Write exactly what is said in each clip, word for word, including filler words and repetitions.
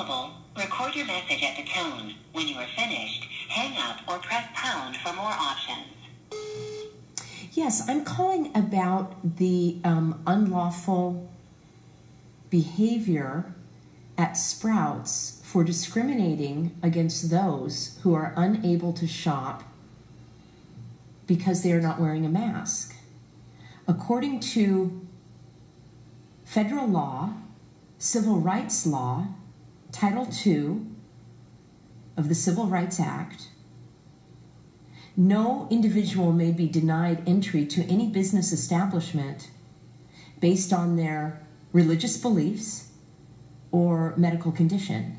available, record your message at the tone. When you are finished, hang up or press pound for more options. Yes, I'm calling about the um, unlawful behavior at Sprouts for discriminating against those who are unable to shop because they are not wearing a mask. According to federal law, civil rights law, Title two of the Civil Rights Act, no individual may be denied entry to any business establishment based on their religious beliefs or medical condition.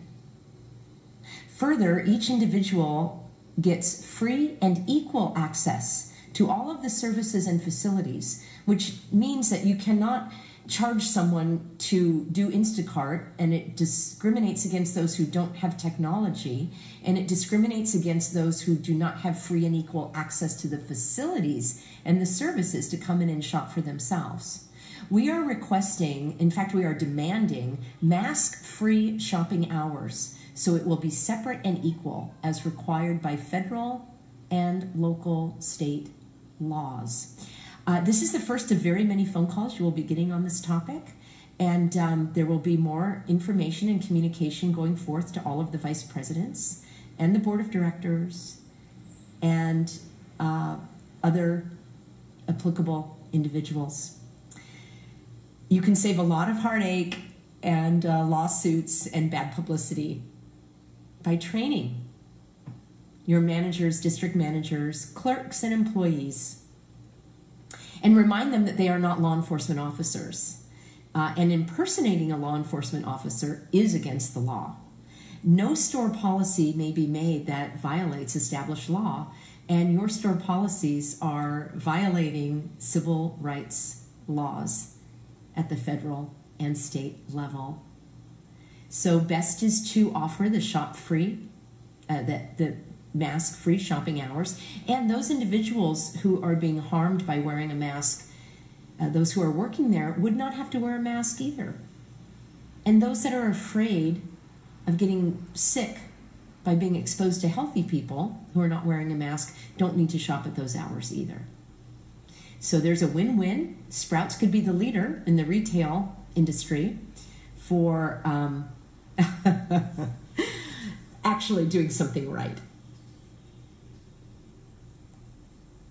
Further, each individual gets free and equal access to all of the services and facilities, which means that you cannot charge someone to do Instacart, and it discriminates against those who don't have technology, and it discriminates against those who do not have free and equal access to the facilities and the services to come in and shop for themselves. We are requesting, in fact, we are demanding mask-free shopping hours, so it will be separate and equal as required by federal and local state laws. Uh, this is the first of very many phone calls you will be getting on this topic, and um, there will be more information and communication going forth to all of the vice presidents and the board of directors and uh, other applicable individuals. You can save a lot of heartache and uh, lawsuits and bad publicity by training your managers, district managers, clerks, and employees, and remind them that they are not law enforcement officers. Uh, and impersonating a law enforcement officer is against the law. No store policy may be made that violates established law, and your store policies are violating civil rights laws at the federal and state level. So best is to offer the shop free, uh, the, the mask-free shopping hours, and those individuals who are being harmed by wearing a mask, uh, those who are working there, would not have to wear a mask either. And those that are afraid of getting sick by being exposed to healthy people who are not wearing a mask don't need to shop at those hours either. So there's a win-win. Sprouts could be the leader in the retail industry for um, actually doing something right.